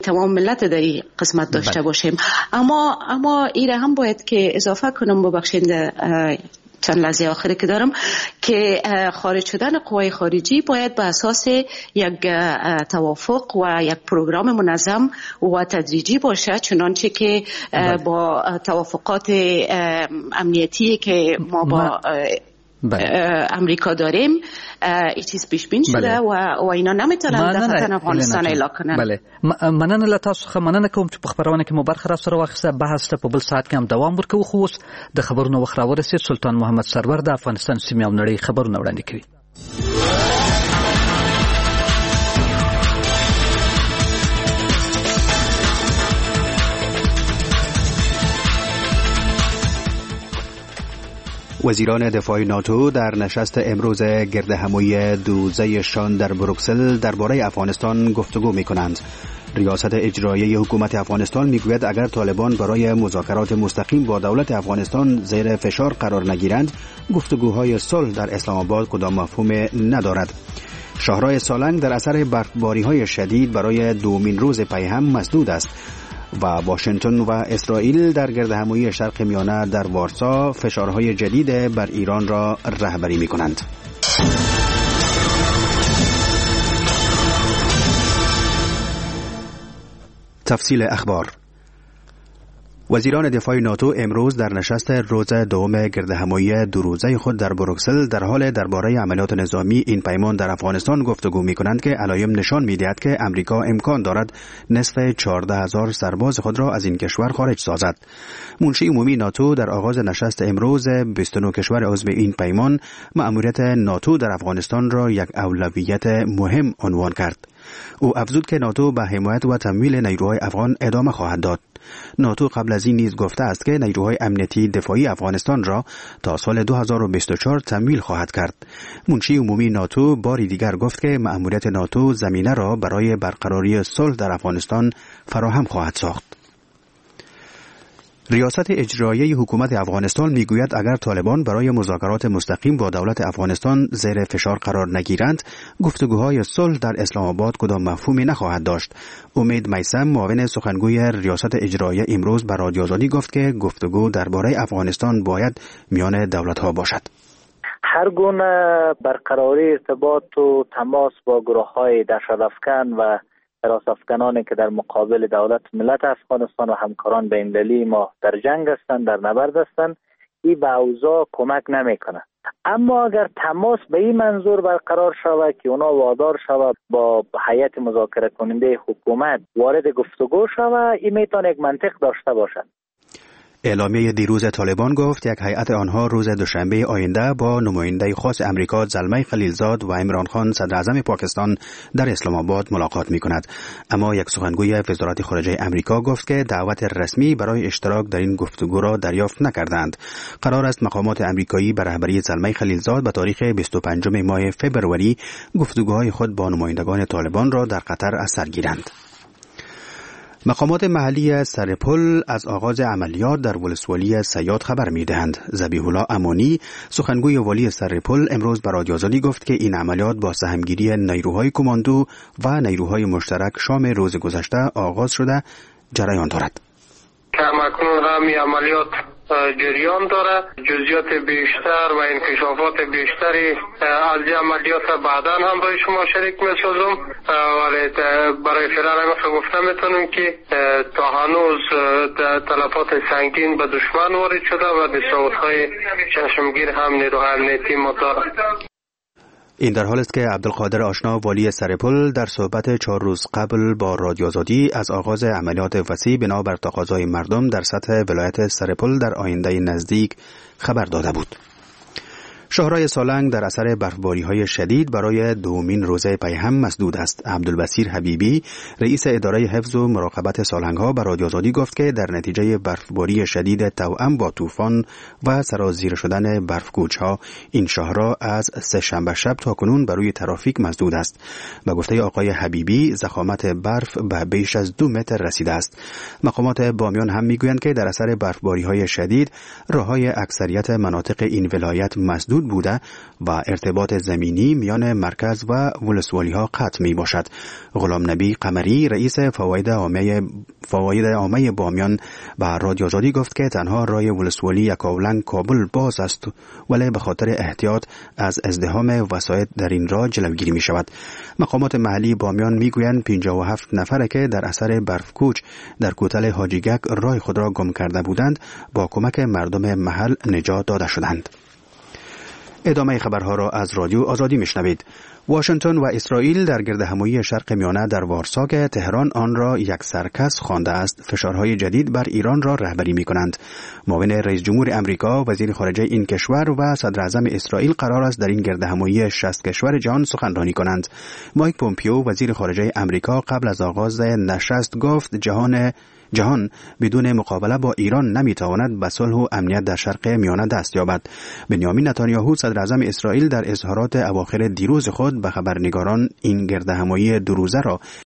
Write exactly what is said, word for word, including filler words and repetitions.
تمام ملت در این قسمت داشته باشیم. اما اما ایره هم باید که اضافه کنم، ببخشید چند لحظه آخری که دارم، که خارج شدن قوای خارجی باید به اساس یک توافق و یک پروگرام منظم و تدریجی باشه، چنانچه که با توافقات امنیتی که ما با امریکا داریم این چیز پیش بین شده و و اینا نمیتونن دفتر افغانستان اعلان کنن. بله، مننه له تاسو څخه مننه کوم چې په خبرونه کې مو برخه را سره واخیسته. بحث ته په بل ساعت کې هم دوام ورکوو. خو اوس د خبرونو وخت راورسېد. سلطان محمد سرور د افغانستان سیمې او نړۍ خبرونه وړاندې کوي. وزیران دفاع ناتو در نشست امروز گرد همایی دوزه‌شان در بروکسل درباره افغانستان گفتگو می‌کنند. ریاست اجرایی حکومت افغانستان میگوید اگر طالبان برای مذاکرات مستقیم با دولت افغانستان زیر فشار قرار نگیرند، گفتگوهای صلح در اسلام آباد کدام مفهوم ندارد. شاهراه سالنگ در اثر برفباری‌های شدید برای دومین روز پی هم مسدود است و واشنگتن و اسرائیل در گردهمایی شرق میانه در وارسا فشارهای جدید بر ایران را رهبری می‌کنند. تفصیل اخبار. وزیران دفاع ناتو امروز در نشست روز دوم گردهمایی دو روزه خود در بروکسل در حال درباره عملیات نظامی این پیمان در افغانستان گفتگو می‌کنند که علایم نشان می‌دهد که امریکا امکان دارد نصف چهارده هزار سرباز خود را از این کشور خارج سازد. منشی عمومی ناتو در آغاز نشست امروز بیست و نه کشور عضو این پیمان مأموریت ناتو در افغانستان را یک اولویت مهم عنوان کرد. او افزود که ناتو به حمایت و تمویل نیروهای افغان ادامه خواهد داد. ناتو قبل از این نیز گفته است که نیروهای امنیتی دفاعی افغانستان را تا سال دو هزار و بیست و چهار تمویل خواهد کرد. منشی عمومی ناتو باری دیگر گفت که مأموریت ناتو زمینه را برای برقراری صلح در افغانستان فراهم خواهد ساخت. ریاست اجرایی حکومت افغانستان میگوید اگر طالبان برای مذاکرات مستقیم با دولت افغانستان زیر فشار قرار نگیرند، گفتگوهای صلح در اسلام آباد کدام مفهومی نخواهد داشت. امید میثم معاون سخنگوی ریاست اجرایی امروز به رادیو آزادی گفت که گفتگو درباره افغانستان باید میان دولت‌ها باشد. هر گونه برقراری ارتباط و تماس با گروه‌های دهشت‌افکن و حراسافکنانی که در مقابل دولت ملت افغانستان و همکاران به این دلیل ما در جنگ هستند، در نبرد هستند، این به اوضاع کمک نمیکنه. اما اگر تماس به این منظور برقرار شود که اونا وادار شود با هیئت مذاکره کننده حکومت وارد گفتگو شود، این میتونه یک منطق داشته باشد. اعلامیه دیروز طالبان گفت یک هیئت آنها روز دوشنبه آینده با نماینده خاص امریکا زلمه خلیلزاد و عمران خان صدر اعظم پاکستان در اسلام آباد ملاقات می کند. اما یک سخنگوی وزارت خارجه امریکا گفت که دعوت رسمی برای اشتراک در این گفتگو را دریافت نکردند. قرار است مقامات امریکایی به رهبری زلمه خلیلزاد به تاریخ بیست و پنجم ماه فوریه گفتگوهای خود با نمایندگان طالبان را در قطر از سر گیرند. مقامات محلی سرپل از آغاز عملیات در ولسوالی سیاد خبر می‌دهند. ذبیح الله امانی سخنگوی والی سرپل امروز به رادیو آزادی گفت که این عملیات با سهمگیری نیروهای کماندو و نیروهای مشترک شام روز گذشته آغاز شده جریان دارد. همکنون هم این عملیات جریان داره. جزئیات بیشتر و انکشافات بیشتری از این عملیات بعداً هم برای شما شریک می‌سازم، ولی برای فعلا هم گفته میتونم که تا هنوز تلفات سنگین به دشمن وارد شده و صوت‌های چشمگیر هم نیروهای امنیتی ما دارد. این در حال است که عبدالقادر آشنا والی سرپل در صحبت چهار روز قبل با رادیو آزادی از آغاز عملیات وسیع بنا بر تقاضای مردم در سطح ولایت سرپل در آینده نزدیک خبر داده بود. شاهراه سالنگ در اثر برفباری‌های شدید برای دومین روزه پی هم مسدود است. عبدالبصیر حبیبی رئیس اداره حفظ و مراقبت سالنگ‌ها به رادیو آزادی گفت که در نتیجه برفباری شدید توأم با طوفان و سرازیر شدن برفگوچ‌ها این شاهراه از سه شنبه شب تا کنون بر روی ترافیک مسدود است. به گفته آقای حبیبی ضخامت برف به بیش از دو متر رسیده است. مقامات بامیان هم میگویند که در اثر برفباری‌های شدید راه‌های اکثریت مناطق این ولایت مسدود محدود بوده و ارتباط زمینی میان مرکز و ولسوالی ها قطع می باشد. غلام نبی قمری رئیس فواید عامه فواید عامه بامیان به رادیو آزادی گفت که تنها رای ولسوالی یکاولنگ کابل باز است، ولی به خاطر احتیاط از ازدحام وسایط در این راه جلوگیری می شود. مقامات محلی بامیان می گویند پنجاه و هفت نفره که در اثر برفکوچ در کوتل حاجیگک رای خود را گم کرده بودند با کمک مردم محل نجات داده شدند. ادامه خبرها را از رادیو آزادی میشنوید. واشنگتن و اسرائیل در گردهمایی شرق میانه در وارسا که تهران آن را یک سرکس خوانده است، فشارهای جدید بر ایران را رهبری می‌کنند. معاون رئیس جمهور امریکا، وزیر خارجه این کشور و صدر اعظم اسرائیل قرار است در این گردهمایی شصت کشور جهان سخنرانی کنند. مایک پومپیو، وزیر خارجه امریکا، قبل از آغاز نشست گفت جهان جهان بدون مقابله با ایران نمیتواند به صلح و امنیت در شرق میانه دست یابد. بنیامین نتانیاهو، صدر اعظم اسرائیل، در اظهارات اواخر دیروز خود به خبرنگاران این گردهمایی دو روزه را